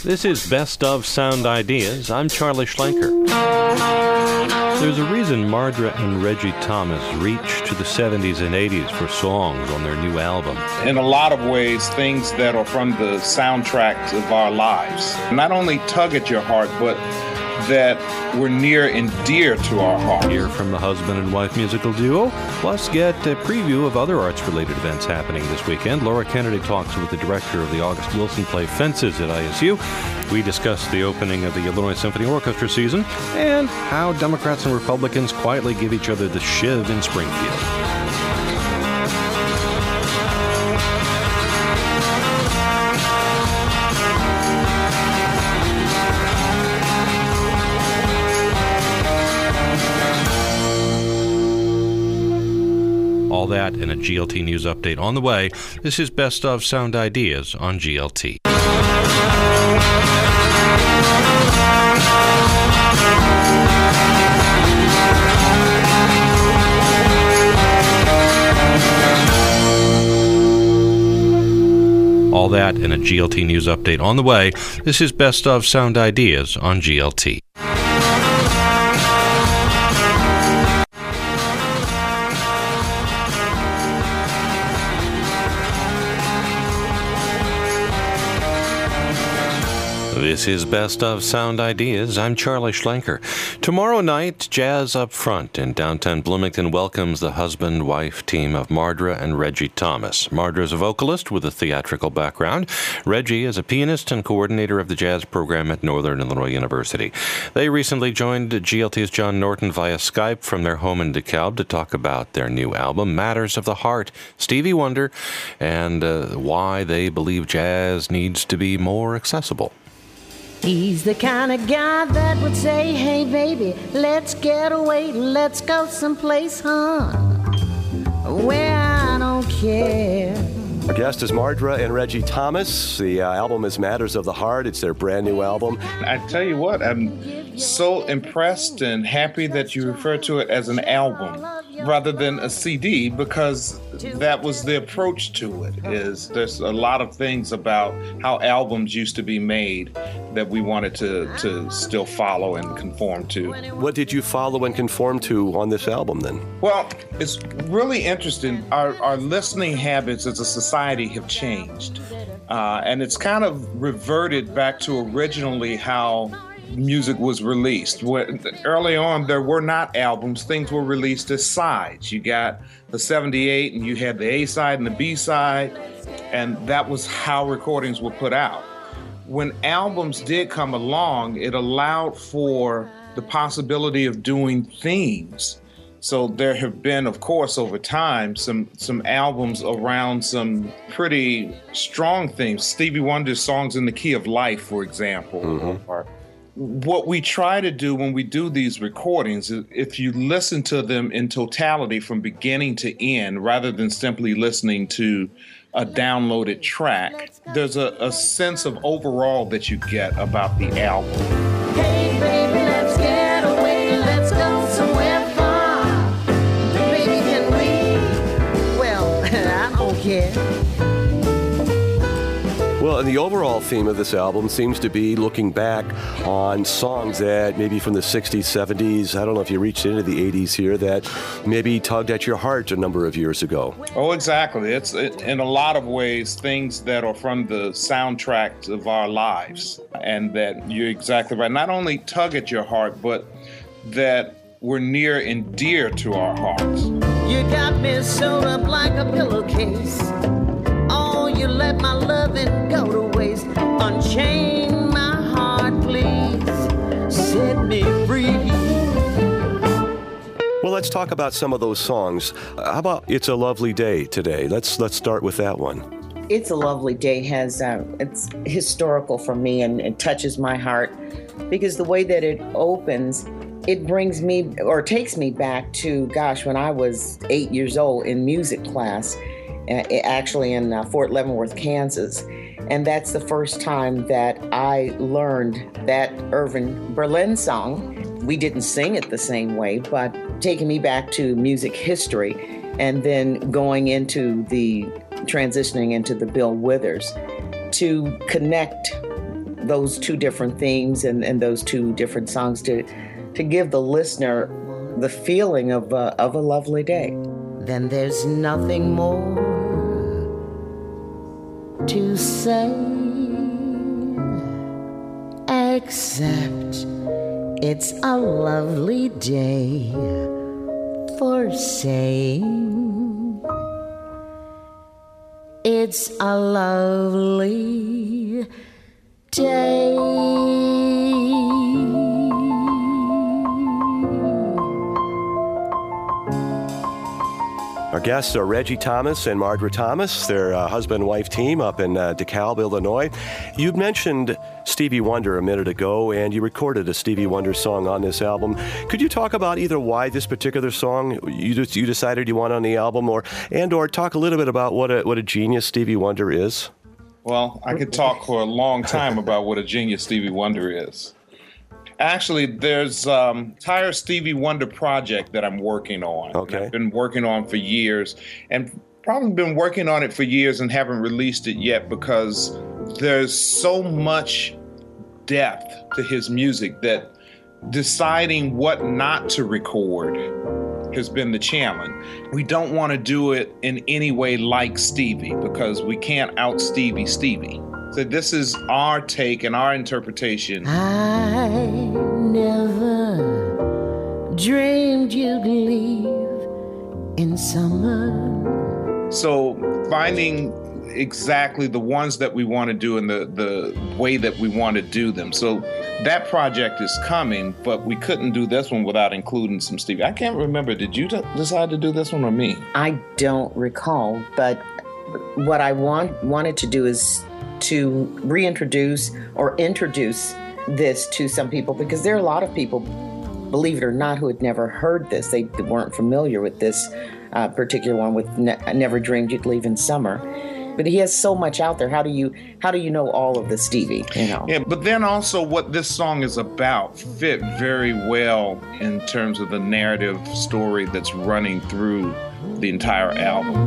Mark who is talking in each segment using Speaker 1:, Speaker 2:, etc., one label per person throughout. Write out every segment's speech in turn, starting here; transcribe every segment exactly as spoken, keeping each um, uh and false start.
Speaker 1: This is Best of Sound Ideas. I'm Charlie Schlenker. There's a reason Mardra and Reggie Thomas reached to the seventies and eighties for songs on their new album.
Speaker 2: In a lot of ways, things that are from the soundtracks of our lives not only tug at your heart, but that were near and dear to our heart.
Speaker 1: Hear from the husband and wife musical duo, plus get a preview of other arts-related events happening this weekend. Laura Kennedy talks with the director of the August Wilson play Fences at I S U. We discuss the opening of the Illinois Symphony Orchestra season and how Democrats and Republicans quietly give each other the shiv in Springfield. All that and a G L T News update on the way. This is Best of Sound Ideas on G L T. All that and a G L T News update on the way. This is Best of Sound Ideas on G L T. This is Best of Sound Ideas. I'm Charlie Schlenker. Tomorrow night, Jazz Up Front in downtown Bloomington welcomes the husband-wife team of Mardra and Reggie Thomas. Mardra is a vocalist with a theatrical background. Reggie is a pianist and coordinator of the jazz program at Northern Illinois University. They recently joined G L T's John Norton via Skype from their home in DeKalb to talk about their new album, Matters of the Heart, Stevie Wonder, and uh, why they believe jazz needs to be more accessible.
Speaker 3: He's the kind of guy that would say, hey baby, let's get away, let's go someplace, huh, where I don't care.
Speaker 4: Our guest is Mardra and Reggie Thomas. The uh, album is Matters of the Heart. It's their brand new album.
Speaker 2: I tell you what, I'm so impressed and happy that you refer to it as an album rather than a C D, because that was the approach to it. Is there's a lot of things about how albums used to be made that we wanted to, to still follow and conform to.
Speaker 4: What did you follow and conform to on this album then?
Speaker 2: Well, it's really interesting. Our, our listening habits as a society have changed. Uh, and it's kind of reverted back to originally how music was released. Early on, there were not albums. Things were released as sides. You got the seventy-eight and you had the A side and the B side, and that was how recordings were put out. When albums did come along, it allowed for the possibility of doing themes. So there have been, of course, over time, some some albums around some pretty strong themes. Stevie Wonder's Songs in the Key of Life, for example, mm-hmm. are what we try to do when we do these recordings is if you listen to them in totality from beginning to end, rather than simply listening to a downloaded track, there's a, a sense of overall that you get about the album.
Speaker 3: Hey baby, let's get away, let's go somewhere far. Baby, can we? Well, I don't care.
Speaker 4: Well, and the overall theme of this album seems to be looking back on songs that maybe from the sixties, seventies, I don't know if you reached into the eighties here, that maybe tugged at your heart a number of years ago.
Speaker 2: Oh, exactly. It's it, in a lot of ways things that are from the soundtracks of our lives, and that you're exactly right. Not only tug at your heart, but that were near and dear to our hearts.
Speaker 3: You got me sewed up like a pillowcase. Oh, you let my loving go to waste. Unchain my heart, please. Set me free.
Speaker 4: Well, let's talk about some of those songs. How about It's a Lovely Day today? Let's let's start with that one.
Speaker 5: It's a Lovely Day has uh, it's historical for me, and it touches my heart because the way that it opens, it brings me or takes me back to, gosh, when I was eight years old in music class, uh, actually in uh, Fort Leavenworth, Kansas. And that's the first time that I learned that Irving Berlin song. We didn't sing it the same way, but taking me back to music history and then going into the transitioning into the Bill Withers to connect those two different themes and, and those two different songs to to give the listener the feeling of a, of a lovely day.
Speaker 3: Then there's nothing more to say except it's a lovely day for saying it's a lovely day.
Speaker 4: Our guests are Reggie Thomas and Margaret Thomas. They're a husband-wife team up in uh, DeKalb, Illinois. You mentioned Stevie Wonder a minute ago, and you recorded a Stevie Wonder song on this album. Could you talk about either why this particular song you just, you decided you want on the album, or and or talk a little bit about what a what a genius Stevie Wonder is?
Speaker 2: Well, I could talk for a long time about what a genius Stevie Wonder is. Actually, there's um entire Stevie Wonder project that I'm working on.
Speaker 4: Okay.
Speaker 2: I've been working on for years, and probably been working on it for years and haven't released it yet because there's so much depth to his music that deciding what not to record has been the challenge. We don't want to do it in any way like Stevie because we can't out Stevie Stevie. So this is our take and our interpretation.
Speaker 3: I never dreamed you'd leave in summer.
Speaker 2: So finding exactly the ones that we want to do and the, the way that we want to do them. So that project is coming, but we couldn't do this one without including some Stevie. I can't remember. Did you t- decide to do this one or me?
Speaker 5: I don't recall, but what I want wanted to do is to reintroduce or introduce this to some people, because there are a lot of people, believe it or not, who had never heard this. They weren't familiar with this uh, particular one with ne- Never Dreamed You'd Leave in Summer. But he has so much out there. How do you how do you know all of the Stevie? You know.
Speaker 2: Yeah, but then also what this song is about fit very well in terms of the narrative story that's running through the entire album.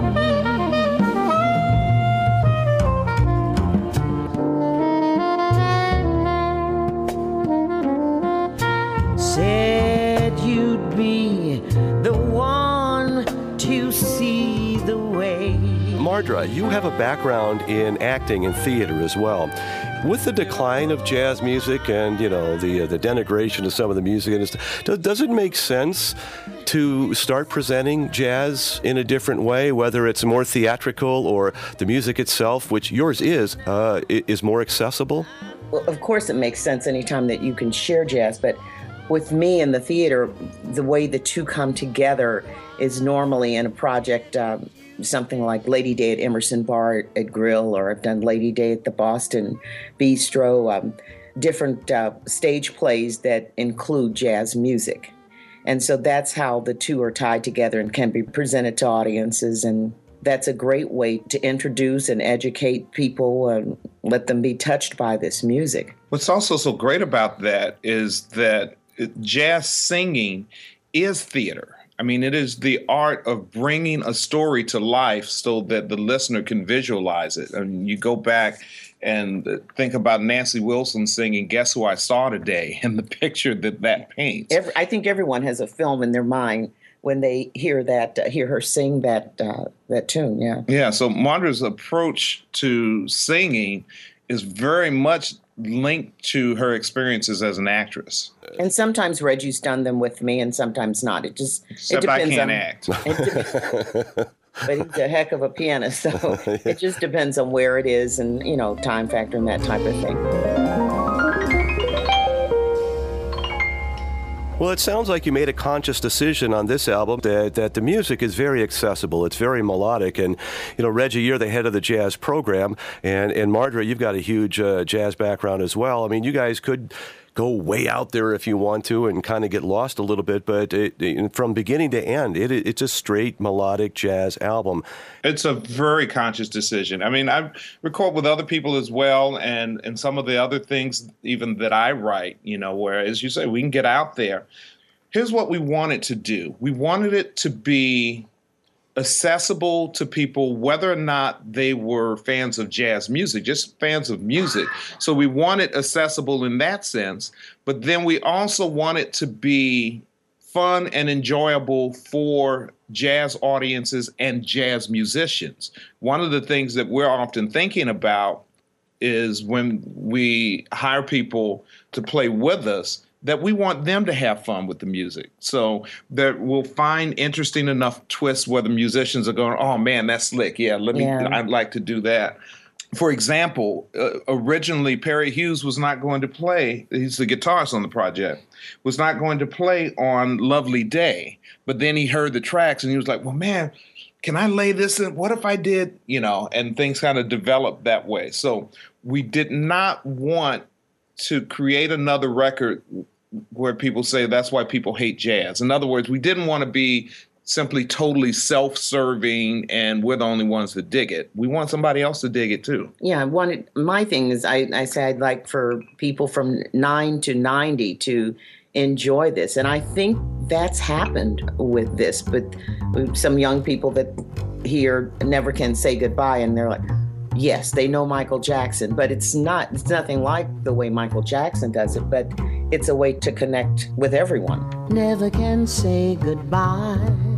Speaker 3: Said you'd be the one to see the way.
Speaker 4: Mardra, you have a background in acting and theater as well. With the decline of jazz music and, you know, the uh, the denigration of some of the music, and does, does it make sense to start presenting jazz in a different way, whether it's more theatrical or the music itself, which yours is, uh, is more accessible?
Speaker 5: Well, of course it makes sense anytime that you can share jazz, but with me in the theater, the way the two come together is normally in a project, um, something like Lady Day at Emerson Bar at Grill, or I've done Lady Day at the Boston Bistro, um, different uh, stage plays that include jazz music. And so that's how the two are tied together and can be presented to audiences. And that's a great way to introduce and educate people and let them be touched by this music.
Speaker 2: What's also so great about that is that jazz singing is theater. I mean, it is the art of bringing a story to life so that the listener can visualize it. I mean, you go back and think about Nancy Wilson singing Guess Who I Saw Today, and the picture that that paints.
Speaker 5: Every, I think everyone has a film in their mind when they hear that, uh, hear her sing that uh, that tune, yeah.
Speaker 2: Yeah, so Mardra's approach to singing is very much linked to her experiences as an actress.
Speaker 5: And sometimes Reggie's done them with me, and sometimes not. It just
Speaker 2: Except
Speaker 5: it depends
Speaker 2: I can't
Speaker 5: on,
Speaker 2: act.
Speaker 5: It de- but he's a heck of a pianist, so it just depends on where it is and, you know, time factor and that type of thing.
Speaker 4: Well, it sounds like you made a conscious decision on this album that, that the music is very accessible. It's very melodic. And, you know, Reggie, you're the head of the jazz program. And, and Mardra, you've got a huge uh, jazz background as well. I mean, you guys could go way out there if you want to and kind of get lost a little bit. But it, it, from beginning to end, it, it's a straight melodic jazz album.
Speaker 2: It's a very conscious decision. I mean, I record with other people as well, and, and some of the other things even that I write, you know, where, as you say, we can get out there. Here's what we wanted to do. We wanted it to be accessible to people, whether or not they were fans of jazz music, just fans of music. So we want it accessible in that sense, but then we also want it to be fun and enjoyable for jazz audiences and jazz musicians. One of the things that we're often thinking about is when we hire people to play with us, that we want them to have fun with the music. So that we'll find interesting enough twists where the musicians are going, oh man, that's slick. Yeah, let me, yeah. I'd like to do that. For example, uh, originally Perry Hughes was not going to play, he's the guitarist on the project, was not going to play on Lovely Day. But then he heard the tracks and he was like, well, man, can I lay this in? What if I did, you know, and things kind of developed that way. So we did not want to create another record where people say that's why people hate jazz. In other words, we didn't want to be simply totally self-serving and we're the only ones that dig it. We want somebody else to dig it too.
Speaker 5: Yeah, I wanted, my thing is I, I say I'd like for people from nine to ninety to enjoy this. And I think that's happened with this. But some young people that hear Never Can Say Goodbye and they're like, yes, they know Michael Jackson, but it's not, it's nothing like the way Michael Jackson does it, but it's a way to connect with everyone. Never can say goodbye.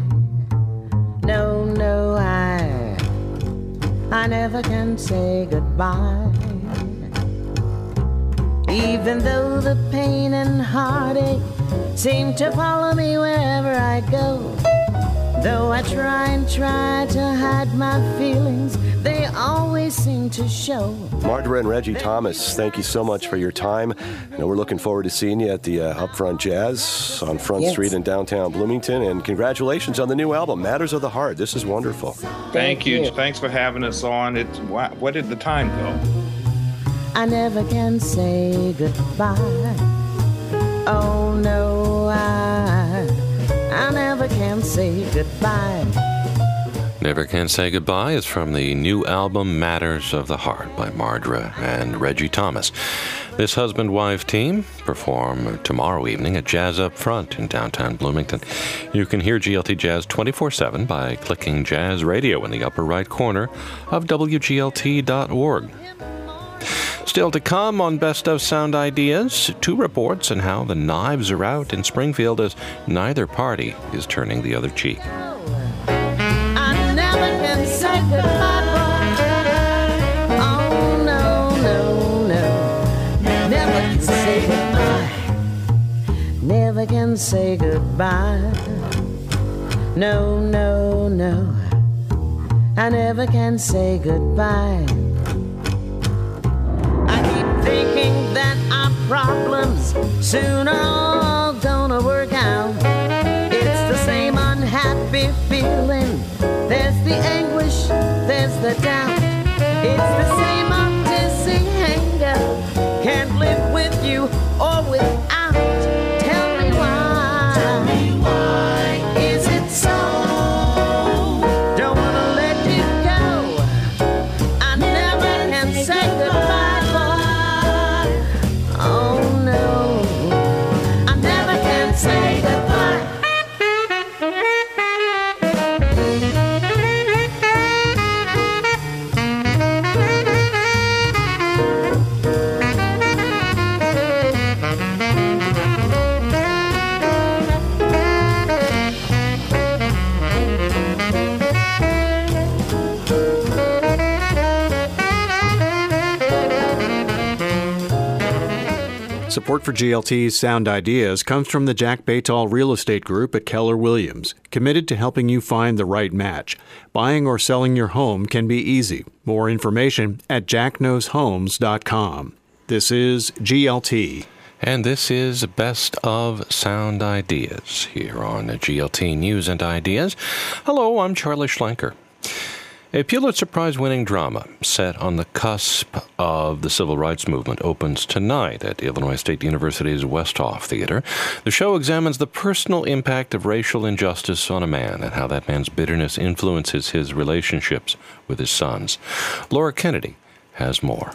Speaker 5: No, no, I, I never can say goodbye. Even though the pain and heartache seem to follow me wherever I go. Though I try and try to hide my feelings, they always seem to show.
Speaker 4: Mardra and Reggie Thomas, thank you so much for your time. I know we're looking forward to seeing you at the uh, Upfront Jazz on Front yes. Street in downtown Bloomington. And congratulations on the new album, Matters of the Heart. This is wonderful.
Speaker 2: Thank, Thank you. you. Thanks for having us on. It's, what did the time go?
Speaker 5: I never can say goodbye. Oh, no, I, I never can say goodbye.
Speaker 1: Never Can Say Goodbye is from the new album Matters of the Heart by Mardra and Reggie Thomas. This husband-wife team perform tomorrow evening at Jazz Up Front in downtown Bloomington. You can hear G L T Jazz twenty-four seven by clicking Jazz Radio in the upper right corner of W G L T dot org. Still to come on Best of Sound Ideas, two reports on how the knives are out in Springfield as neither party is turning the other cheek.
Speaker 3: Say goodbye, boy. Oh, no, no, no. Never can say goodbye. Never can say goodbye. No, no, no. I never can say goodbye. I keep thinking that our problems soon are all gonna work out. It's the same unhappy feeling. There's the anguish, there's the doubt. It's the same old dizzy hang-up. Can't live with you or without. Tell me why. Tell me why. Is it so? Don't wanna let you go. I never can say goodbye, boy. Oh no, I never can say goodbye.
Speaker 6: Support for G L T's Sound Ideas comes from the Jack Baytall Real Estate Group at Keller Williams, committed to helping you find the right match. Buying or selling your home can be easy. More information at jack knows homes dot com. This is G L T.
Speaker 1: And this is Best of Sound Ideas here on G L T News and Ideas. Hello, I'm Charlie Schlenker. A Pulitzer Prize-winning drama set on the cusp of the civil rights movement opens tonight at Illinois State University's Westhoff Theater. The show examines the personal impact of racial injustice on a man and how that man's bitterness influences his relationships with his sons. Laura Kennedy has more.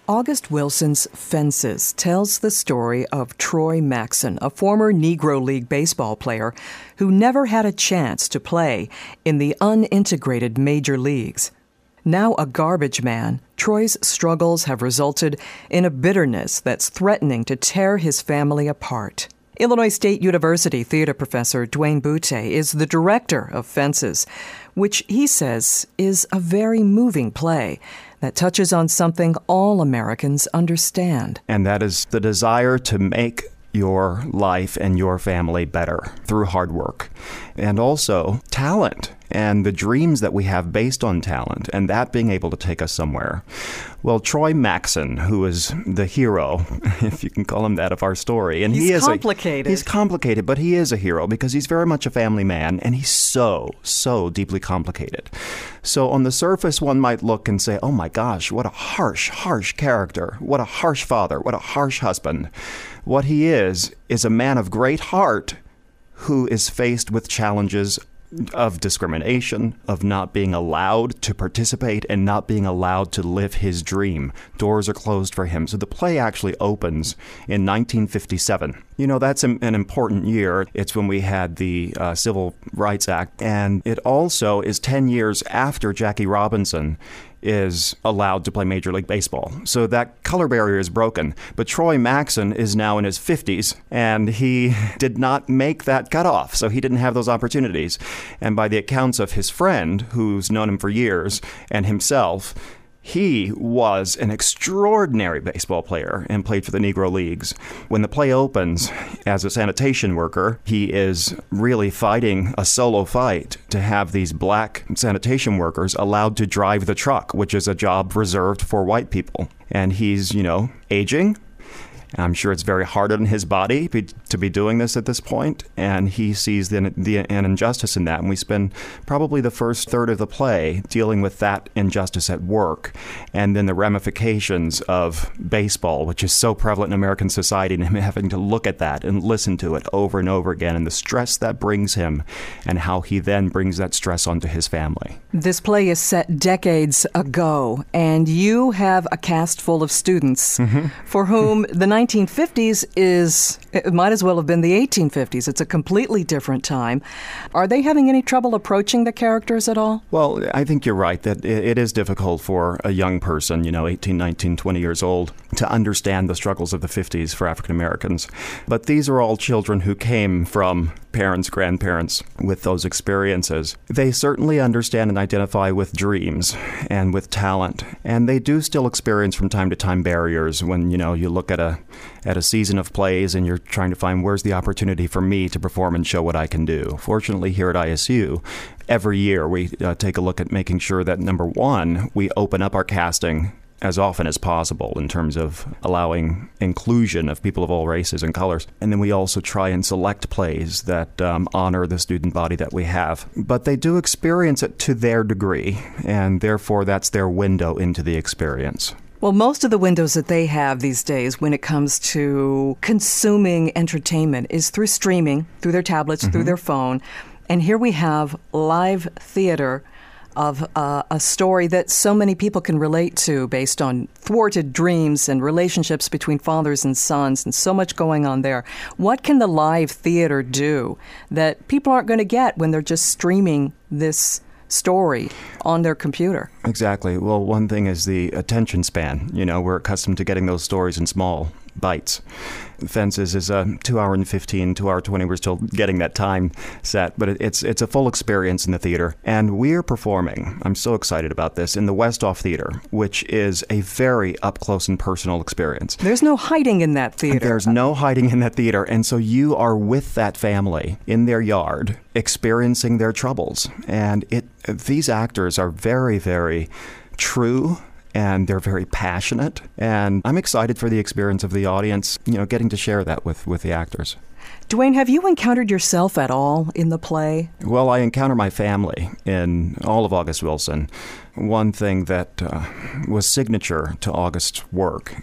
Speaker 7: August Wilson's Fences tells the story of Troy Maxson, a former Negro League baseball player who never had a chance to play in the unintegrated major leagues. Now a garbage man, Troy's struggles have resulted in a bitterness that's threatening to tear his family apart. Illinois State University theater professor Duane Bootay is the director of Fences, which he says is a very moving play that touches on something all Americans understand.
Speaker 8: And that is the desire to make your life and your family better through hard work. And also talent and the dreams that we have based on talent and that being able to take us somewhere. Well, Troy Maxson, who is the hero, if you can call him that, of our story. And
Speaker 7: he's
Speaker 8: he is
Speaker 7: complicated.
Speaker 8: A, he's complicated, but he is a hero because he's very much a family man and he's so, so deeply complicated. So on the surface, one might look and say, oh my gosh, what a harsh, harsh character. What a harsh father. What a harsh husband. What he is, is a man of great heart who is faced with challenges of discrimination, of not being allowed to participate and not being allowed to live his dream. Doors are closed for him. So the play actually opens in nineteen fifty-seven. You know, that's an important year. It's when we had the uh, Civil Rights Act. And it also is ten years after Jackie Robinson is allowed to play Major League Baseball. So that color barrier is broken. But Troy Maxson is now in his fifties, and he did not make that cutoff, so he didn't have those opportunities. And by the accounts of his friend, who's known him for years, and himself, he was an extraordinary baseball player and played for the Negro Leagues. When the play opens, as a sanitation worker, he is really fighting a solo fight to have these black sanitation workers allowed to drive the truck, which is a job reserved for white people. And he's, you know, aging. I'm sure it's very hard on his body be, to be doing this at this point, and he sees the, the, an injustice in that. And we spend probably the first third of the play dealing with that injustice at work, and then the ramifications of baseball, which is so prevalent in American society, and him having to look at that and listen to it over and over again, and the stress that brings him, and how he then brings that stress onto his family.
Speaker 7: This play is set decades ago, and you have a cast full of students mm-hmm. for whom the nineteen fifties is, it might as well have been the eighteen fifties. It's a completely different time. Are they having any trouble approaching the characters at all?
Speaker 8: Well, I think you're right that it is difficult for a young person, you know, eighteen, nineteen, twenty years old, to understand the struggles of the fifties for African Americans. But these are all children who came from parents, grandparents with those experiences. They certainly understand and identify with dreams and with talent. And they do still experience from time to time barriers when, you know, you look at a at a season of plays and you're trying to find where's the opportunity for me to perform and show what I can do. Fortunately, here at I S U, every year we uh, take a look at making sure that, number one, we open up our casting as often as possible in terms of allowing inclusion of people of all races and colors. And then we also try and select plays that um, honor the student body that we have. But they do experience it to their degree, and therefore that's their window into the experience.
Speaker 7: Well, most of the windows that they have these days when it comes to consuming entertainment is through streaming, through their tablets, mm-hmm. through their phone. And here we have live theater of uh, a story that so many people can relate to based on thwarted dreams and relationships between fathers and sons and so much going on there. What can the live theater do that people aren't going to get when they're just streaming this story on their computer?
Speaker 8: Exactly. Well, one thing is the attention span. You know, we're accustomed to getting those stories in small bites. Fences is a two hour and fifteen, two hour twenty. We're still getting that time set, but it's it's a full experience in the theater. And we're performing, I'm so excited about this, in the Westhoff Theater, which is a very up close and personal experience.
Speaker 7: There's no hiding in that theater.
Speaker 8: There's no hiding in that theater. And so you are with that family in their yard, experiencing their troubles. And it these actors are very, very true. And they're very passionate. And I'm excited for the experience of the audience, you know, getting to share that with, with the actors.
Speaker 7: Duane, have you encountered yourself at all in the play?
Speaker 8: Well, I encounter my family in all of August Wilson. One thing that uh, was signature to August's work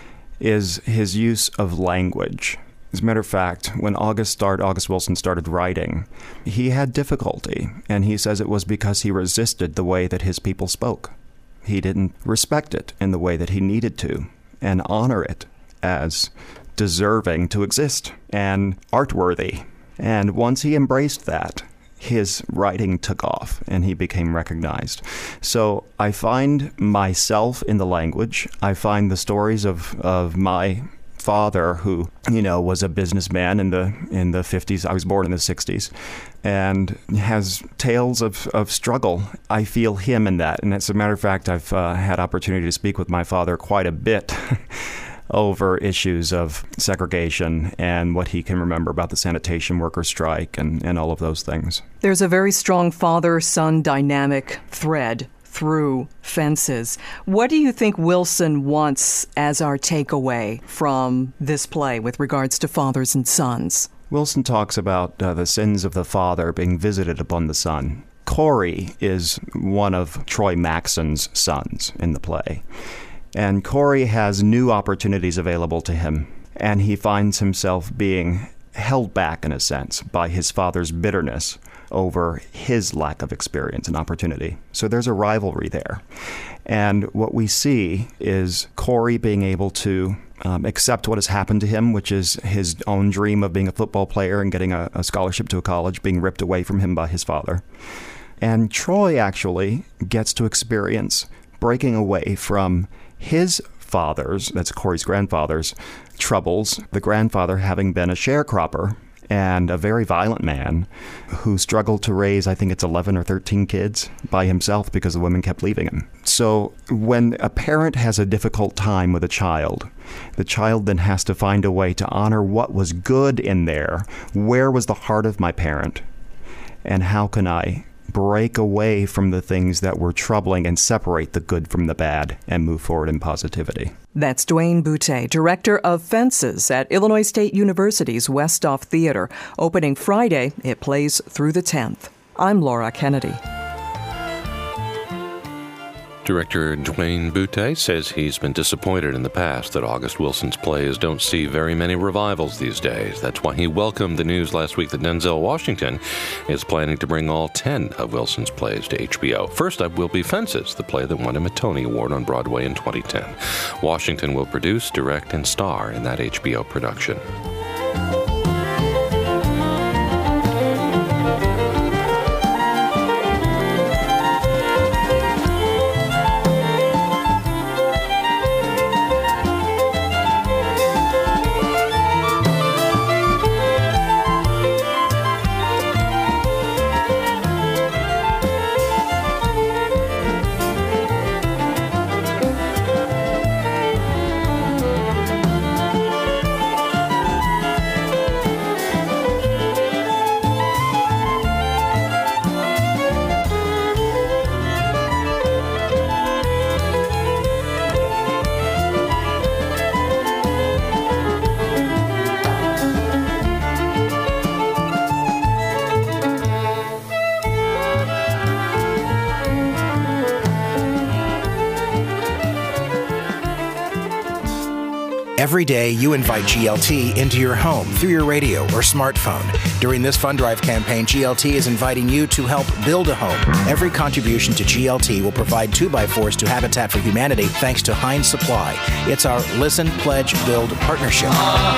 Speaker 8: is his use of language. As a matter of fact, when August started, August Wilson started writing, he had difficulty. And he says it was because he resisted the way that his people spoke. He didn't respect it in the way that he needed to. and honor it as deserving to exist and artworthy. And once he embraced that, his writing took off and he became recognized. So I find myself in the language. I find the stories of, of my father, who, you know, was a businessman in the in the fifties. I was born in the sixties, and has tales of, of struggle. I feel him in that. And as a matter of fact, I've uh, had opportunity to speak with my father quite a bit over issues of segregation and what he can remember about the sanitation worker strike and, and all of those things.
Speaker 7: There's a very strong father-son dynamic thread through Fences. What do you think Wilson wants as our takeaway from this play with regards to fathers and sons?
Speaker 8: Wilson talks about uh, the sins of the father being visited upon the son. Corey is one of Troy Maxon's sons in the play. And Corey has new opportunities available to him, and he finds himself being held back, in a sense, by his father's bitterness over his lack of experience and opportunity. So there's a rivalry there. And what we see is Corey being able to um, accept what has happened to him, which is his own dream of being a football player and getting a, a scholarship to a college being ripped away from him by his father. And Troy actually gets to experience breaking away from his father's, that's Corey's grandfather's, troubles, the grandfather having been a sharecropper and a very violent man who struggled to raise, I think it's eleven or thirteen kids by himself because the women kept leaving him. So when a parent has a difficult time with a child, the child then has to find a way to honor what was good in there. Where was the heart of my parent? And how can I break away from the things that were troubling and separate the good from the bad and move forward in positivity?
Speaker 7: That's Duane Boutte, director of Fences at Illinois State University's Westhoff Theater. Opening Friday, it plays through the tenth. I'm Laura Kennedy.
Speaker 1: Director Duane Boutte says he's been disappointed in the past that August Wilson's plays don't see very many revivals these days. That's why he welcomed the news last week that Denzel Washington is planning to bring all ten of Wilson's plays to H B O. First up will be Fences, the play that won him a Tony Award on Broadway in twenty ten. Washington will produce, direct, and star in that H B O production.
Speaker 9: Every day, you invite G L T into your home through your radio or smartphone. During this Fund Drive campaign, G L T is inviting you to help build a home. Every contribution to G L T will provide two by fours to Habitat for Humanity thanks to Heinz Supply. It's our Listen, Pledge, Build partnership.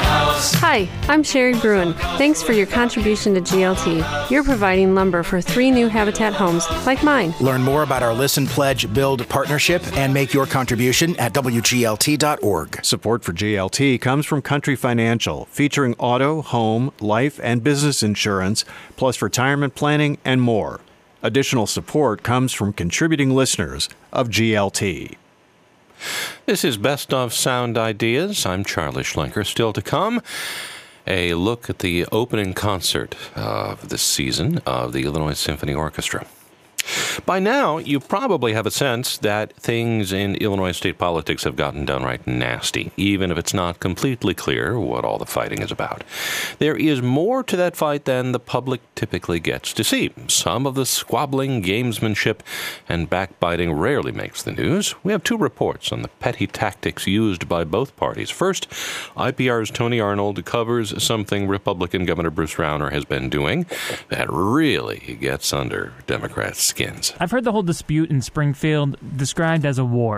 Speaker 10: Hi, I'm Sherry Bruin. Thanks for your contribution to G L T. You're providing lumber for three new Habitat homes like mine.
Speaker 9: Learn more about our Listen, Pledge, Build partnership and make your contribution at W G L T dot org.
Speaker 6: Support for G L T comes from Country Financial, featuring auto, home, life, and business insurance, plus retirement planning and more. Additional support comes from contributing listeners of G L T.
Speaker 1: This is Best of Sound Ideas. I'm Charlie Schlenker. Still to come, a look at the opening concert of this season of the Illinois Symphony Orchestra. By now, you probably have a sense that things in Illinois state politics have gotten downright nasty, even if it's not completely clear what all the fighting is about. There is more to that fight than the public typically gets to see. Some of the squabbling, gamesmanship, and backbiting rarely makes the news. We have two reports on the petty tactics used by both parties. First, I P R's Tony Arnold covers something Republican Governor Bruce Rauner has been doing that really gets under Democrats' skins.
Speaker 11: I've heard the whole dispute in Springfield described as a war.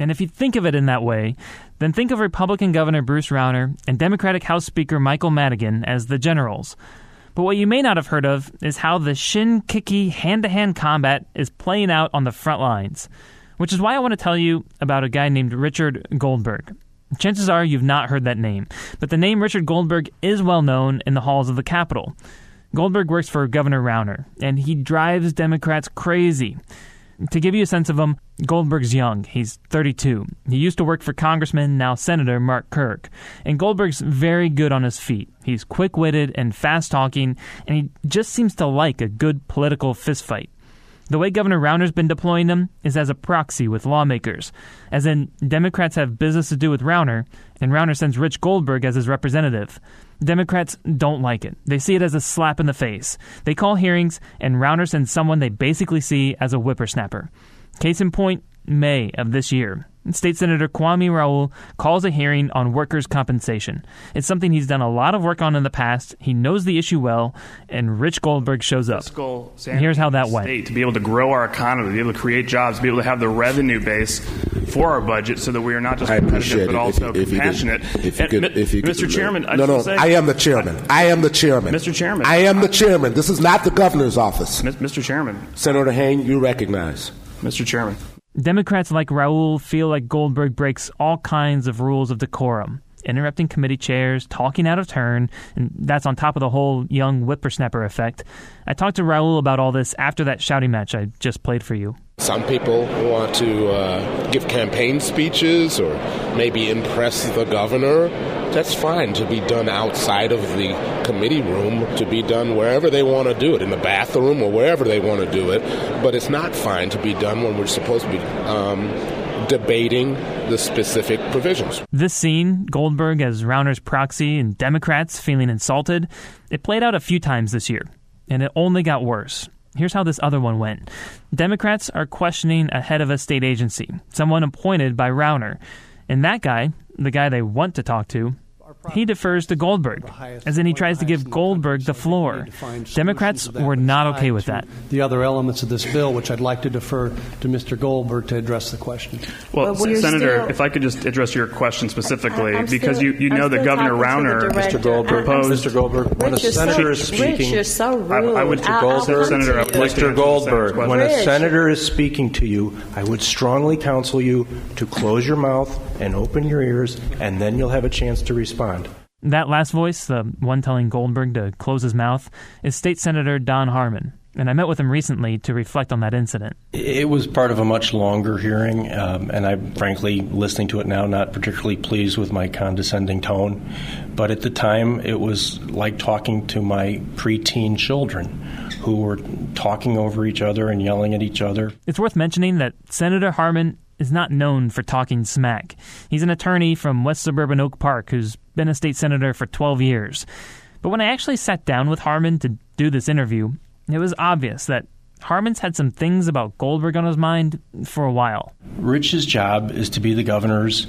Speaker 11: And if you think of it in that way, then think of Republican Governor Bruce Rauner and Democratic House Speaker Michael Madigan as the generals. But what you may not have heard of is how the shin-kicky hand-to-hand combat is playing out on the front lines, which is why I want to tell you about a guy named Richard Goldberg. Chances are you've not heard that name, but the name Richard Goldberg is well known in the halls of the Capitol. Goldberg works for Governor Rauner, and he drives Democrats crazy. To give you a sense of him, Goldberg's young. He's thirty-two. He used to work for Congressman, now Senator, Mark Kirk. And Goldberg's very good on his feet. He's quick-witted and fast-talking, and he just seems to like a good political fistfight. The way Governor Rauner's been deploying him is as a proxy with lawmakers, as in Democrats have business to do with Rauner, and Rauner sends Rich Goldberg as his representative. Democrats don't like it. They see it as a slap in the face. They call hearings, and Rauner sends someone they basically see as a whippersnapper. Case in point, May of this year. State Senator Kwame Raoul calls a hearing on workers' compensation. It's something he's done a lot of work on in the past. He knows the issue well, and Rich Goldberg shows up. And here's how that went.
Speaker 12: State, to be able to grow our economy, to be able to create jobs, to be able to have the revenue base for our budget so that we are not just competitive but also
Speaker 13: if, if
Speaker 12: compassionate.
Speaker 13: If you could, if you
Speaker 12: Mister
Speaker 13: could,
Speaker 12: Chairman, I
Speaker 13: no, no,
Speaker 12: say,
Speaker 13: I am the chairman. I am the chairman.
Speaker 12: Mister Chairman.
Speaker 13: I am the chairman. This is not the governor's office.
Speaker 12: Mister Chairman.
Speaker 13: Senator Hayne, you recognize.
Speaker 12: Mister Chairman.
Speaker 11: Democrats like Raoul feel like Goldberg breaks all kinds of rules of decorum, interrupting committee chairs, talking out of turn, and that's on top of the whole young whippersnapper effect. I talked to Raoul about all this after that shouting match I just played for you.
Speaker 13: Some people want to uh, give campaign speeches or maybe impress the governor. That's fine to be done outside of the committee room, to be done wherever they want to do it, in the bathroom or wherever they want to do it. But it's not fine to be done when we're supposed to be um, debating the specific provisions.
Speaker 11: This scene, Goldberg as Rauner's proxy and Democrats feeling insulted, it played out a few times this year, and it only got worse. Here's how this other one went. Democrats are questioning a head of a state agency, someone appointed by Rauner. And that guy, the guy they want to talk to, he defers to Goldberg, as in he tries to give Goldberg the floor. Democrats were not okay with that.
Speaker 14: The other elements of this bill, which I'd like to defer to Mister Goldberg to address the question.
Speaker 12: Well, well Senator, still, if I could just address your question specifically, I'm because still, you, you know that Governor Rauner,
Speaker 14: Mister Goldberg,
Speaker 12: proposed...
Speaker 14: Mister Goldberg, when
Speaker 12: Rich,
Speaker 14: a senator
Speaker 12: so,
Speaker 14: is speaking...
Speaker 12: Rich,
Speaker 14: you're
Speaker 12: so rude. I, I would, Mister Goldberg, Senator, I would like
Speaker 14: Mister Goldberg, when
Speaker 12: Rich.
Speaker 14: a senator is speaking to you, I would strongly counsel you to close your mouth and open your ears, and then you'll have a chance to respond.
Speaker 11: That last voice, the one telling Goldberg to close his mouth, is State Senator Don Harmon, and I met with him recently to reflect on that incident.
Speaker 14: It was part of a much longer hearing, um, and I'm frankly, listening to it now, not particularly pleased with my condescending tone. But at the time, it was like talking to my preteen children who were talking over each other and yelling at each other.
Speaker 11: It's worth mentioning that Senator Harmon is not known for talking smack. He's an attorney from West Suburban Oak Park who's been a state senator for twelve years. But when I actually sat down with Harmon to do this interview, it was obvious that Harmon's had some things about Goldberg on his mind for a while.
Speaker 14: Rich's job is to be the governor's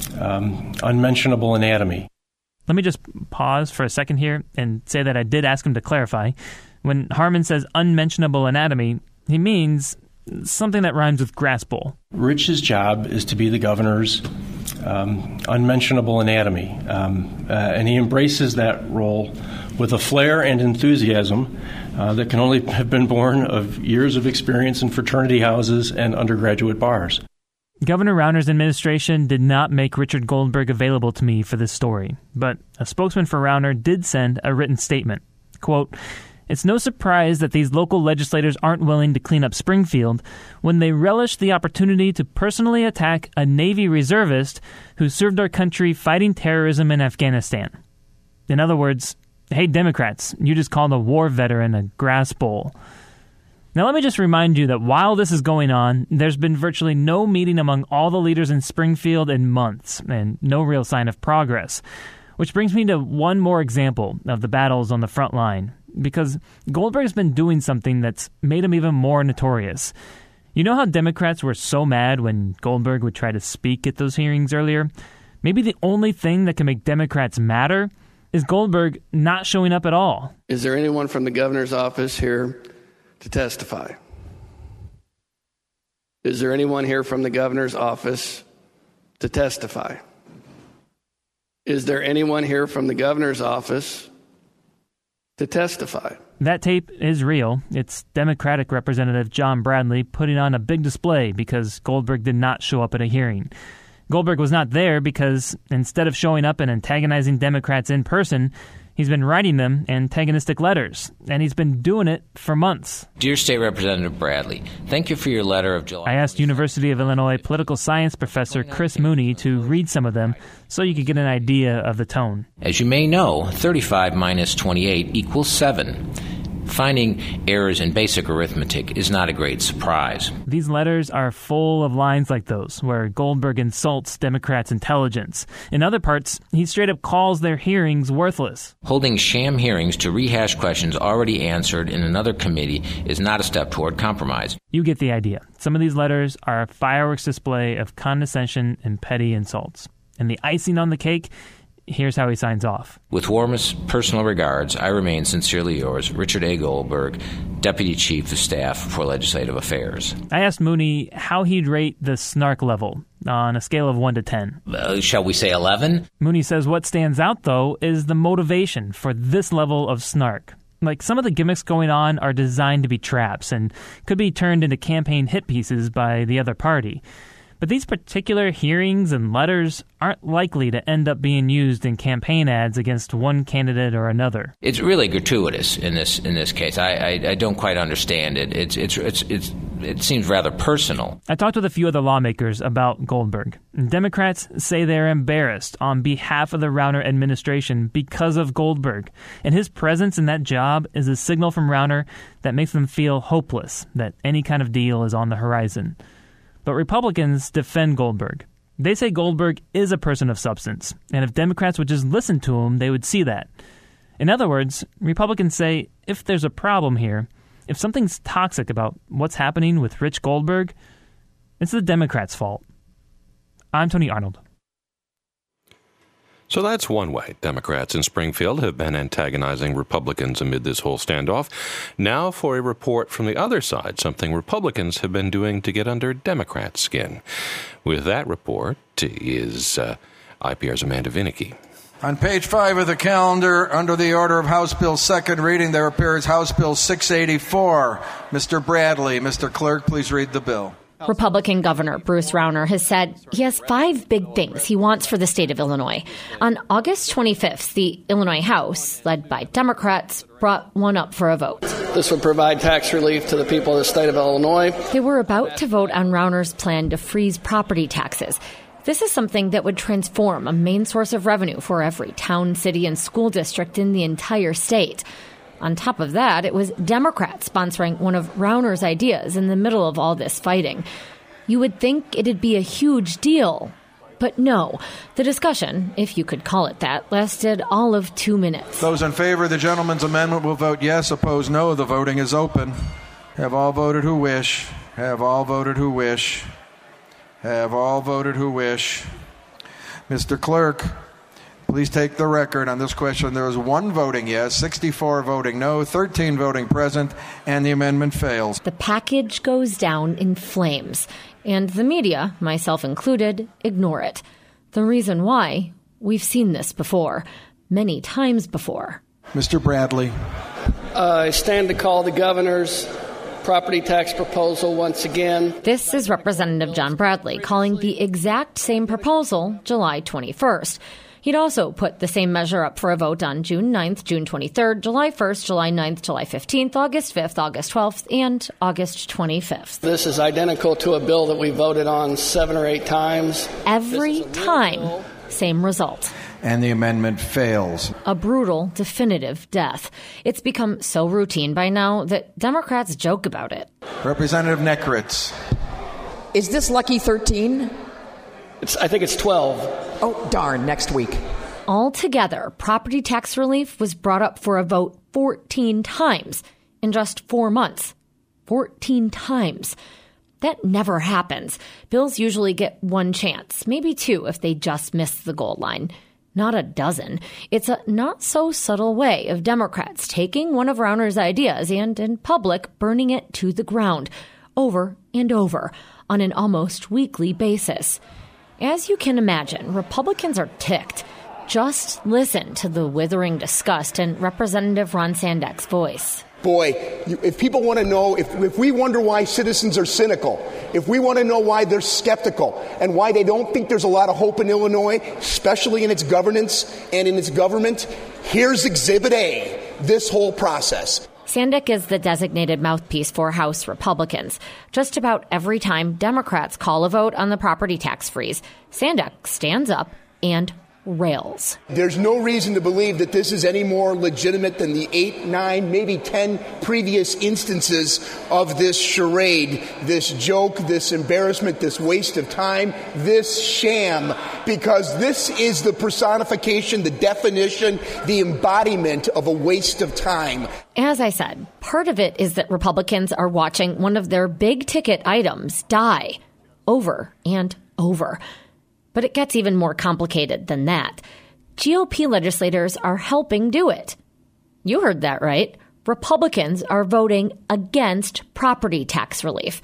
Speaker 14: um, unmentionable anatomy.
Speaker 11: Let me just pause for a second here and say that I did ask him to clarify. When Harmon says unmentionable anatomy, he means something that rhymes with grass bowl.
Speaker 14: Rich's job is to be the governor's um, unmentionable anatomy, um, uh, and he embraces that role with a flair and enthusiasm uh, that can only have been born of years of experience in fraternity houses and undergraduate bars.
Speaker 11: Governor Rauner's administration did not make Richard Goldberg available to me for this story, but a spokesman for Rauner did send a written statement. Quote, "It's no surprise that these local legislators aren't willing to clean up Springfield when they relish the opportunity to personally attack a Navy reservist who served our country fighting terrorism in Afghanistan." In other words, hey, Democrats, you just called a war veteran a grass bowl. Now, let me just remind you that while this is going on, there's been virtually no meeting among all the leaders in Springfield in months, and no real sign of progress. Which brings me to one more example of the battles on the front line, because Goldberg's been doing something that's made him even more notorious. You know how Democrats were so mad when Goldberg would try to speak at those hearings earlier? Maybe the only thing that can make Democrats madder is Goldberg not showing up at all.
Speaker 15: Is there anyone from the governor's office here to testify? Is there anyone here from the governor's office to testify. Is there anyone here from the governor's office to testify?
Speaker 11: That tape is real. It's Democratic Representative John Bradley putting on a big display because Goldberg did not show up at a hearing. Goldberg was not there because instead of showing up and antagonizing Democrats in person, he's been writing them antagonistic letters, and he's been doing it for months.
Speaker 16: Dear State Representative Bradley, thank you for your letter of July.
Speaker 11: I asked University of Illinois political science professor Chris Mooney to read some of them so you could get an idea of the tone.
Speaker 16: As you may know, thirty-five minus twenty-eight equals seven. Finding errors in basic arithmetic is not a great surprise.
Speaker 11: These letters are full of lines like those, where Goldberg insults Democrats' intelligence. In other parts, he straight up calls their hearings worthless.
Speaker 16: Holding sham hearings to rehash questions already answered in another committee is not a step toward compromise.
Speaker 11: You get the idea. Some of these letters are a fireworks display of condescension and petty insults. And the icing on the cake, here's how he signs off.
Speaker 16: With warmest personal regards, I remain sincerely yours, Richard A. Goldberg, Deputy Chief of Staff for Legislative Affairs.
Speaker 11: I asked Mooney how he'd rate the snark level on a scale of one to ten.
Speaker 16: Uh, shall we say eleven?
Speaker 11: Mooney says what stands out, though, is the motivation for this level of snark. Like, some of the gimmicks going on are designed to be traps and could be turned into campaign hit pieces by the other party. But these particular hearings and letters aren't likely to end up being used in campaign ads against one candidate or another.
Speaker 16: It's really gratuitous in this in this case. I, I, I don't quite understand it. It's it's it's it's it seems rather personal.
Speaker 11: I talked with a few other lawmakers about Goldberg. Democrats say they're embarrassed on behalf of the Rauner administration because of Goldberg, and his presence in that job is a signal from Rauner that makes them feel hopeless that any kind of deal is on the horizon. But Republicans defend Goldberg. They say Goldberg is a person of substance, and if Democrats would just listen to him, they would see that. In other words, Republicans say if there's a problem here, if something's toxic about what's happening with Rich Goldberg, it's the Democrats' fault. I'm Tony Arnold.
Speaker 1: So that's one way Democrats in Springfield have been antagonizing Republicans amid this whole standoff. Now for a report from the other side, something Republicans have been doing to get under Democrats' skin. With that report is uh, I P R's Amanda Vinicky.
Speaker 17: On page five of the calendar, under the order of House Bill second reading, there appears House Bill six eighty-four. Mister Bradley, Mister Clerk, please read the bill.
Speaker 18: Republican Governor Bruce Rauner has said he has five big things he wants for the state of Illinois. On August twenty-fifth, the Illinois House, led by Democrats, brought one up for a vote.
Speaker 15: This would provide tax relief to the people of the state of Illinois.
Speaker 18: They were about to vote on Rauner's plan to freeze property taxes. This is something that would transform a main source of revenue for every town, city, and school district in the entire state. On top of that, it was Democrats sponsoring one of Rauner's ideas in the middle of all this fighting. You would think it'd be a huge deal. But no, the discussion, if you could call it that, lasted all of two minutes.
Speaker 17: Those in favor of the gentleman's amendment will vote yes. Opposed, no. The voting is open. Have all voted who wish. Have all voted who wish. Have all voted who wish. Mister Clerk, please take the record on this question. There is one voting yes, sixty-four voting no, thirteen voting present, and the amendment fails.
Speaker 18: The package goes down in flames, and the media, myself included, ignore it. The reason why, we've seen this before, many times before.
Speaker 17: Mister Bradley.
Speaker 15: Uh, I stand to call the governor's property tax proposal once again.
Speaker 18: This is Representative John Bradley calling the exact same proposal July twenty-first. He'd also put the same measure up for a vote on June ninth, June twenty-third, July first, July ninth, July fifteenth, August fifth, August twelfth, and August twenty-fifth.
Speaker 15: This is identical to a bill that we voted on seven or eight times.
Speaker 18: Every time, same result.
Speaker 17: And the amendment fails.
Speaker 18: A brutal, definitive death. It's become so routine by now that Democrats joke about it.
Speaker 17: Representative Nekritz.
Speaker 19: Is this lucky thirteen?
Speaker 15: It's, I think it's twelve.
Speaker 19: Oh, darn, next week.
Speaker 18: Altogether, property tax relief was brought up for a vote fourteen times in just four months. fourteen times. That never happens. Bills usually get one chance, maybe two if they just miss the goal line. Not a dozen. It's a not-so-subtle way of Democrats taking one of Rauner's ideas and, in public, burning it to the ground, over and over, on an almost weekly basis. As you can imagine, Republicans are ticked. Just listen to the withering disgust in Representative Ron Sandek's voice.
Speaker 20: Boy, if people want to know, if, if we wonder why citizens are cynical, if we want to know why they're skeptical and why they don't think there's a lot of hope in Illinois, especially in its governance and in its government, here's Exhibit A, this whole process.
Speaker 18: Sandek is the designated mouthpiece for House Republicans. Just about every time Democrats call a vote on the property tax freeze, Sandek stands up and rails.
Speaker 20: There's no reason to believe that this is any more legitimate than the eight, nine, maybe ten previous instances of this charade, this joke, this embarrassment, this waste of time, this sham, because this is the personification, the definition, the embodiment of a waste of time.
Speaker 18: As I said, part of it is that Republicans are watching one of their big ticket items die over and over. But it gets even more complicated than that. G O P legislators are helping do it. You heard that right. Republicans are voting against property tax relief.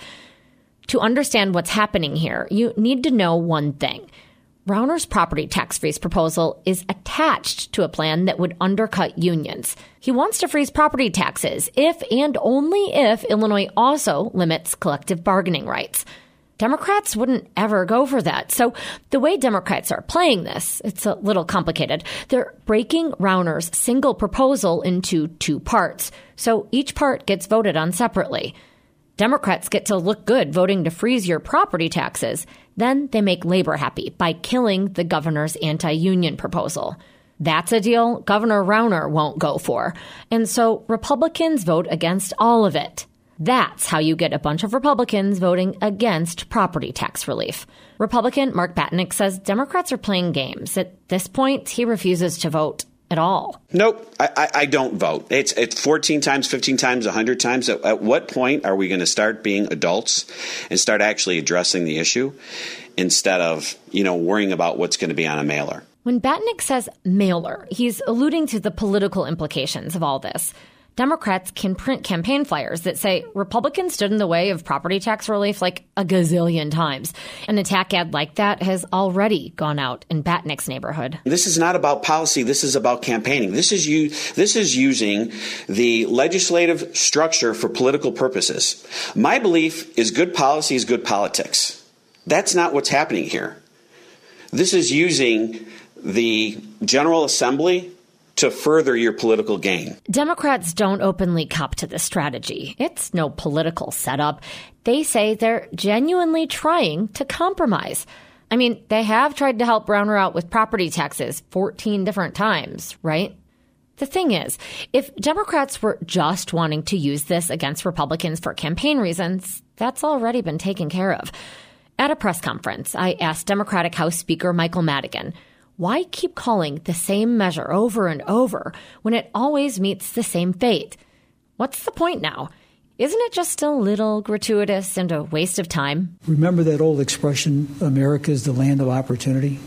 Speaker 18: To understand what's happening here, you need to know one thing. Rauner's property tax freeze proposal is attached to a plan that would undercut unions. He wants to freeze property taxes if and only if Illinois also limits collective bargaining rights. Democrats wouldn't ever go for that. So the way Democrats are playing this, it's a little complicated. They're breaking Rauner's single proposal into two parts, so each part gets voted on separately. Democrats get to look good voting to freeze your property taxes. Then they make labor happy by killing the governor's anti-union proposal. That's a deal Governor Rauner won't go for. And so Republicans vote against all of it. That's how you get a bunch of Republicans voting against property tax relief. Republican Mark Batnick says Democrats are playing games. At this point, he refuses to vote at all.
Speaker 21: Nope, I, I, I don't vote. It's, it's fourteen times, fifteen times, one hundred times. At, at what point are we going to start being adults and start actually addressing the issue instead of, you know, worrying about what's going to be on a mailer?
Speaker 18: When Batnick says mailer, he's alluding to the political implications of all this. Democrats can print campaign flyers that say Republicans stood in the way of property tax relief like a gazillion times. An attack ad like that has already gone out in Batnick's neighborhood.
Speaker 21: This is not about policy. This is about campaigning. This is you. This is using the legislative structure for political purposes. My belief is good policy is good politics. That's not what's happening here. This is using the General Assembly to further your political gain.
Speaker 18: Democrats don't openly cop to this strategy. It's no political setup. They say they're genuinely trying to compromise. I mean, they have tried to help Rauner out with property taxes fourteen different times, right? The thing is, if Democrats were just wanting to use this against Republicans for campaign reasons, that's already been taken care of. At a press conference, I asked Democratic House Speaker Michael Madigan, why keep calling the same measure over and over when it always meets the same fate? What's the point now? Isn't it just a little gratuitous and a waste of time?
Speaker 22: Remember that old expression, America is the land of opportunity?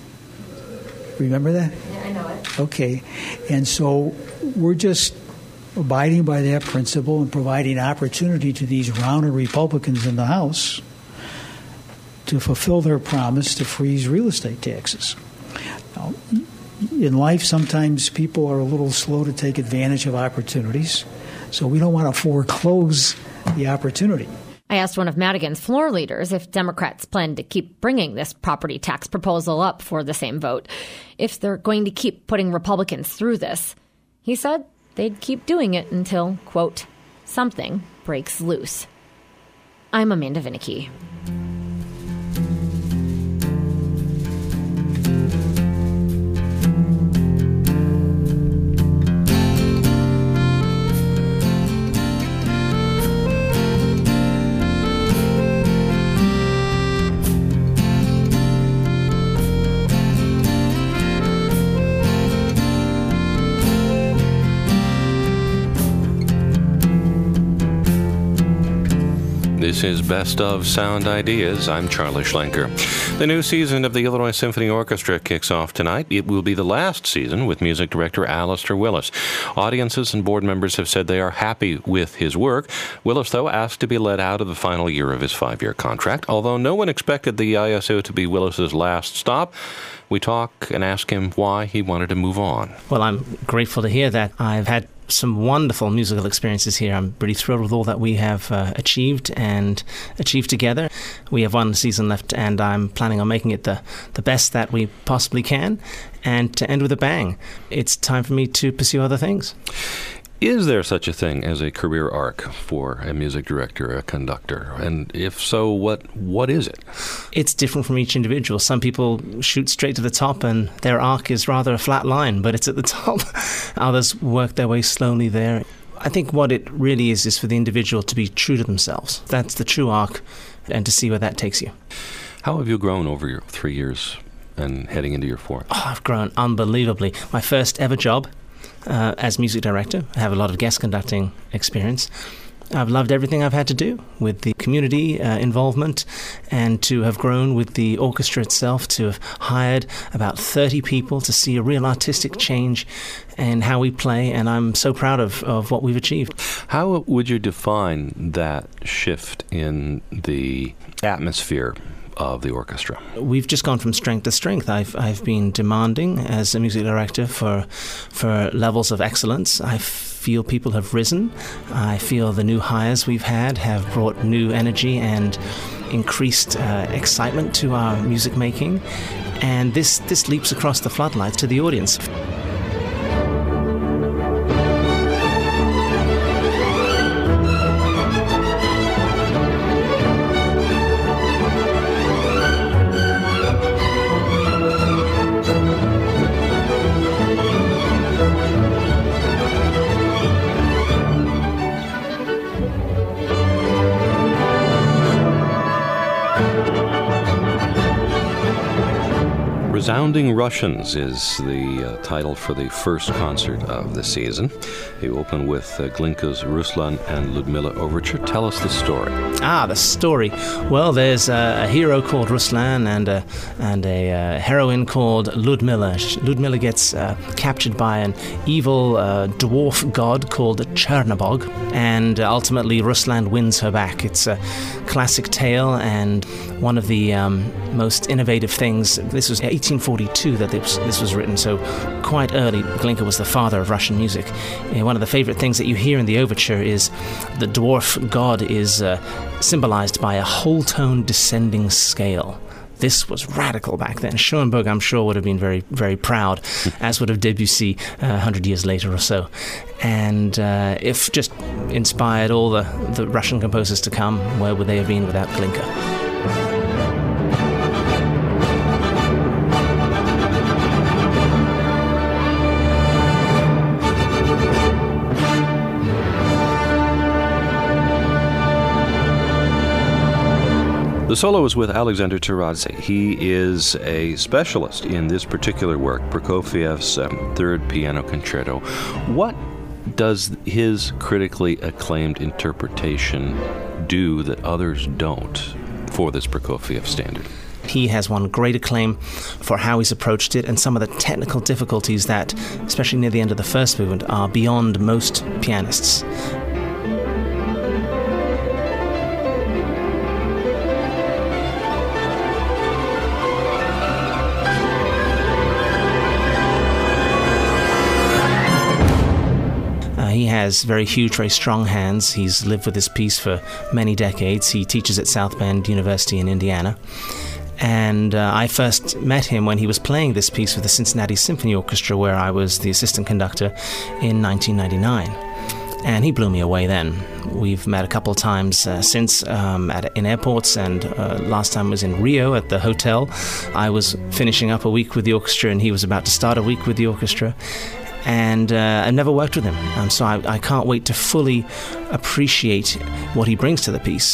Speaker 22: Remember that?
Speaker 18: Yeah, I know it.
Speaker 22: Okay. And so we're just abiding by that principle and providing opportunity to these Rauner Republicans in the House to fulfill their promise to freeze real estate taxes. Now, in life, sometimes people are a little slow to take advantage of opportunities, so we don't want to foreclose the opportunity.
Speaker 18: I asked one of Madigan's floor leaders if Democrats plan to keep bringing this property tax proposal up for the same vote, if they're going to keep putting Republicans through this. He said they'd keep doing it until, quote, something breaks loose. I'm Amanda Vinicky.
Speaker 1: This is Best of Sound Ideas. I'm Charlie Schlenker. The new season of the Illinois Symphony Orchestra kicks off tonight. It will be the last season with music director Alistair Willis. Audiences and board members have said they are happy with his work. Willis, though, asked to be let out of the final year of his five-year contract. Although no one expected the I S O to be Willis's last stop, we talk and ask him why he wanted to move on.
Speaker 2: Well, I'm grateful to hear that. I've had some wonderful musical experiences here. I'm really thrilled with all that we have uh, achieved and achieved together. We have one season left, and I'm planning on making it the, the best that we possibly can, and to end with a bang. It's time for me to pursue other things.
Speaker 1: Is there such a thing as a career arc for a music director, a conductor? And if so, what what is it?
Speaker 2: It's different from each individual. Some people shoot straight to the top and their arc is rather a flat line, but it's at the top. Others work their way slowly there. I think what it really is is for the individual to be true to themselves. That's the true arc, and to see where that takes you.
Speaker 1: How have you grown over your three years and heading into your fourth?
Speaker 2: Oh, I've grown unbelievably. My first ever job Uh, as music director. I have a lot of guest conducting experience. I've loved everything I've had to do with the community uh, involvement, and to have grown with the orchestra itself, to have hired about thirty people to see a real artistic change in how we play, and I'm so proud of, of what we've achieved.
Speaker 1: How would you define that shift in the atmosphere of the orchestra?
Speaker 2: We've just gone from strength to strength. I've I've been demanding as a music director for for levels of excellence. I feel people have risen. I feel the new hires we've had have brought new energy and increased uh, excitement to our music making, and this this leaps across the floodlights to the audience.
Speaker 1: Resounding Russians is the uh, title for the first concert of the season. You open with uh, Glinka's Ruslan and Ludmilla Overture. Tell us the story.
Speaker 2: Ah, the story. Well, there's a, a hero called Ruslan and a, and a uh, heroine called Ludmilla. Ludmilla gets uh, captured by an evil uh, dwarf god called Chernobog, and ultimately Ruslan wins her back. It's a classic tale, and one of the um, most innovative things. This was eighteen forty-two that this, this was written, so quite early. Glinka was the father of Russian music. And one of the favorite things that you hear in the overture is the dwarf god is uh, symbolized by a whole tone descending scale. This was radical back then. Schoenberg, I'm sure, would have been very, very proud, as would have Debussy uh, one hundred years later or so. And uh, if just inspired all the, the Russian composers to come, where would they have been without Glinka?
Speaker 1: The solo is with Alexander Taradze. He is a specialist in this particular work, Prokofiev's um, Third Piano Concerto. What does his critically acclaimed interpretation do that others don't for this Prokofiev standard?
Speaker 2: He has won great acclaim for how he's approached it, and some of the technical difficulties that, especially near the end of the first movement, are beyond most pianists. He has very huge, very strong hands. He's lived with this piece for many decades. He teaches at South Bend University in Indiana. And uh, I first met him when he was playing this piece with the Cincinnati Symphony Orchestra, where I was the assistant conductor in nineteen ninety-nine. And he blew me away then. We've met a couple of times uh, since um, at, in airports, and uh, last time was in Rio at the hotel. I was finishing up a week with the orchestra, and he was about to start a week with the orchestra. And uh, I've never worked with him, um, so I, I can't wait to fully appreciate what he brings to the piece.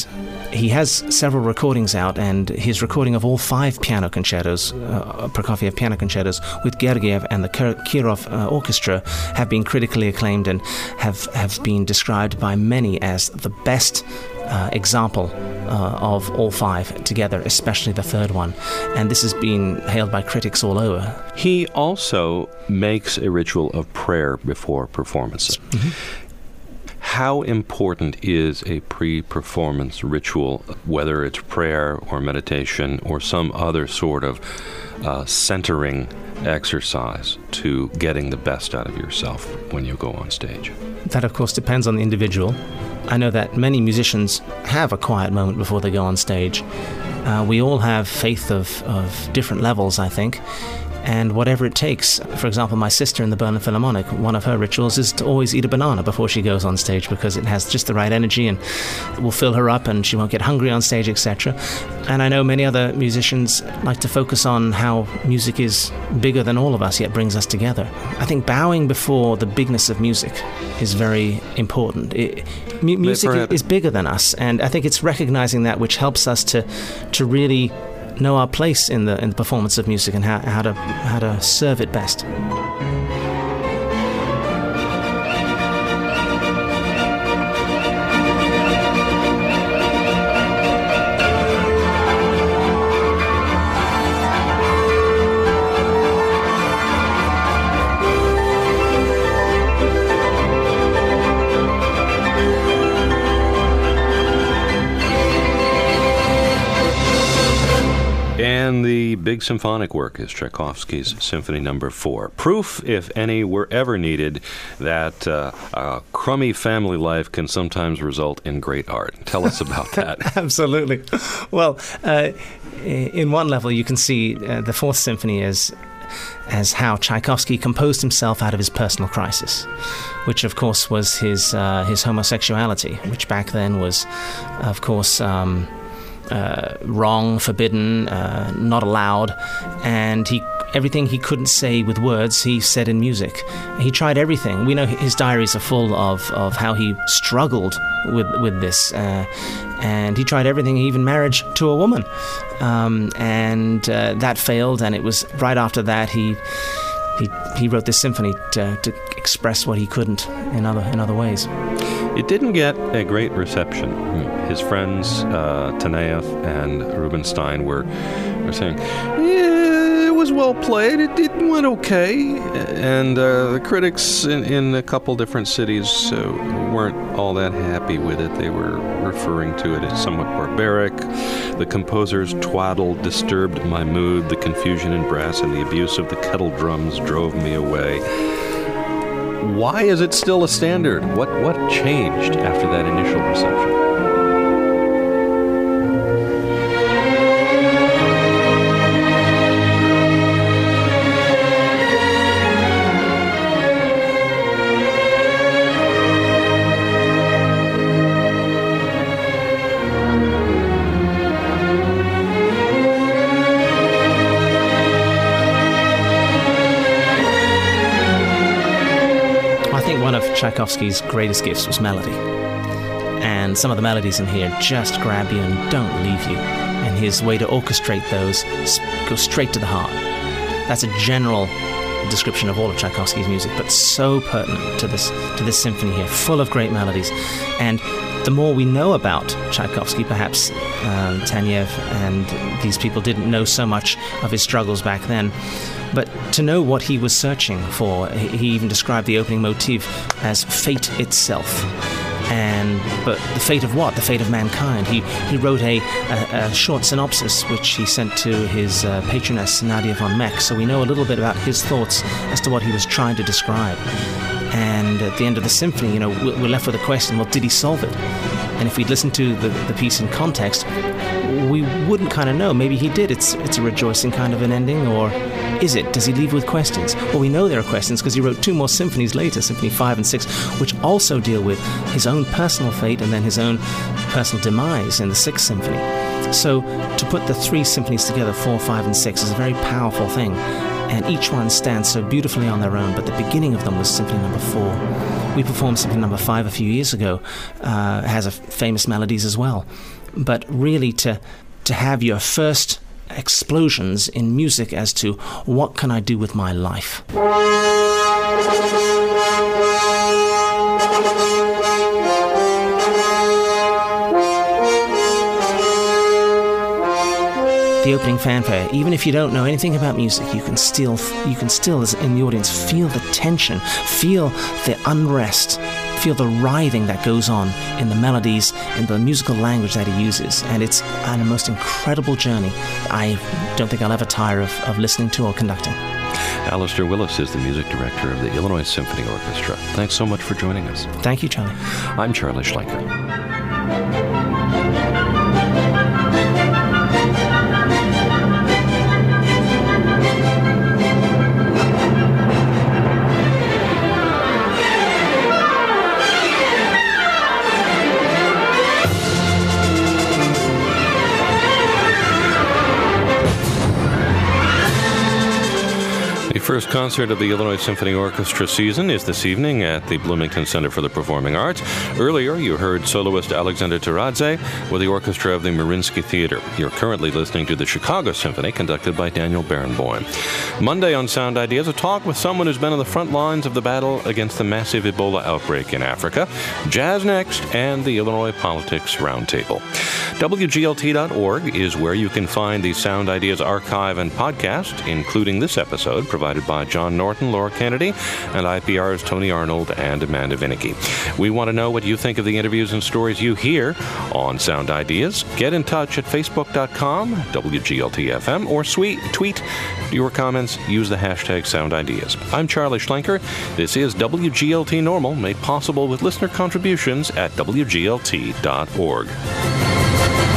Speaker 2: he has several recordings out, and his recording of all five piano concertos, uh, Prokofiev piano concertos, with Gergiev and the Kirov uh, Orchestra have been critically acclaimed and have, have been described by many as the best uh, example uh, of all five together, especially the third one. And this has been hailed by critics all over.
Speaker 1: He also makes a ritual of prayer before performances. Mm-hmm. How important is a pre-performance ritual, whether it's prayer or meditation or some other sort of uh, centering exercise to getting the best out of yourself when you go on stage?
Speaker 2: That, of course, depends on the individual. I know that many musicians have a quiet moment before they go on stage. Uh, we all have faith of, of different levels, I think. And whatever it takes. For example, my sister in the Berlin Philharmonic, one of her rituals is to always eat a banana before she goes on stage, because it has just the right energy and will fill her up and she won't get hungry on stage, et cetera. And I know many other musicians like to focus on how music is bigger than all of us, yet brings us together. I think bowing before the bigness of music is very important. It, mu- music is bigger than us, and I think it's recognizing that which helps us to to really know our place in the in the performance of music and how, how to how to serve it best.
Speaker 1: And the big symphonic work is Tchaikovsky's Symphony Number Four. Proof, if any, were ever needed that uh, a crummy family life can sometimes result in great art. Tell us about that.
Speaker 2: Absolutely. Well, uh, in one level, you can see uh, the Fourth Symphony as as how Tchaikovsky composed himself out of his personal crisis, which, of course, was his uh, his homosexuality, which back then was, of course, Um, Uh, wrong, forbidden, uh, not allowed, and he everything he couldn't say with words, he said in music. He tried everything. We know his diaries are full of, of how he struggled with with this, uh, and he tried everything, even marriage to a woman, um, and uh, that failed. And it was right after that he he he wrote this symphony to, to express what he couldn't in other in other ways.
Speaker 1: It didn't get a great reception. His friends, uh, Taneyev and Rubinstein, were, were saying, yeah, it was well played, it, it went okay. And uh, the critics in, in a couple different cities uh, weren't all that happy with it. They were referring to it as somewhat barbaric. The composer's twaddle disturbed my mood. The confusion in brass and the abuse of the kettle drums drove me away. Why is it still a standard? What what changed after that initial reception?
Speaker 2: Tchaikovsky's greatest gifts was melody, and some of the melodies in here just grab you and don't leave you, and his way to orchestrate those goes straight to the heart. That's a general description of all of Tchaikovsky's music, but so pertinent to this to this symphony here, full of great melodies. And the more we know about Tchaikovsky, perhaps um, Taneyev and these people didn't know so much of his struggles back then, but to know what he was searching for, he even described the opening motif as fate itself. And but the fate of what? The fate of mankind. He he wrote a, a, a short synopsis which he sent to his uh, patroness Nadia von Meck. So we know a little bit about his thoughts as to what he was trying to describe. And at the end of the symphony, you know, we're left with a question: well, did he solve it? And if we'd listened to the, the piece in context, we wouldn't kind of know. Maybe he did. It's it's a rejoicing kind of an ending, or is it? Does he leave with questions? Well, we know there are questions because he wrote two more symphonies later, Symphony five and six, which also deal with his own personal fate and then his own personal demise in the sixth symphony. So to put the three symphonies together, four, five, and six, is a very powerful thing. And each one stands so beautifully on their own, but the beginning of them was Symphony Number Four. We performed Symphony Number Five a few years ago. Uh, it has a famous melodies as well. but really to to have your first explosions in music as to what can I do with my life. The opening fanfare, even if you don't know anything about music, you can still, you can still, as in the audience, feel the tension, feel the unrest, feel the writhing that goes on in the melodies, in the musical language that he uses. And it's a most incredible journey. I don't think I'll ever tire of, of listening to or conducting.
Speaker 1: Alistair Willis is the music director of the Illinois Symphony Orchestra. Thanks so much for joining us.
Speaker 2: Thank you, Charlie.
Speaker 1: I'm Charlie Schlenker. The first concert of the Illinois Symphony Orchestra season is this evening at the Bloomington Center for the Performing Arts. Earlier, you heard soloist Alexander Taradze with the orchestra of the Mariinsky Theater. You're currently listening to the Chicago Symphony, conducted by Daniel Barenboim. Monday on Sound Ideas, a talk with someone who's been on the front lines of the battle against the massive Ebola outbreak in Africa. Jazz next, and the Illinois Politics Roundtable. W G L T dot org is where you can find the Sound Ideas archive and podcast, including this episode, provided by John Norton, Laura Kennedy, and I P R's Tony Arnold and Amanda Vinicki. We want to know what you think of the interviews and stories you hear on Sound Ideas. Get in touch at facebook dot com, W G L T F M, or sweet, tweet your comments. Use the hashtag Sound Ideas. I'm Charlie Schlenker. This is W G L T Normal, made possible with listener contributions at W G L T dot org.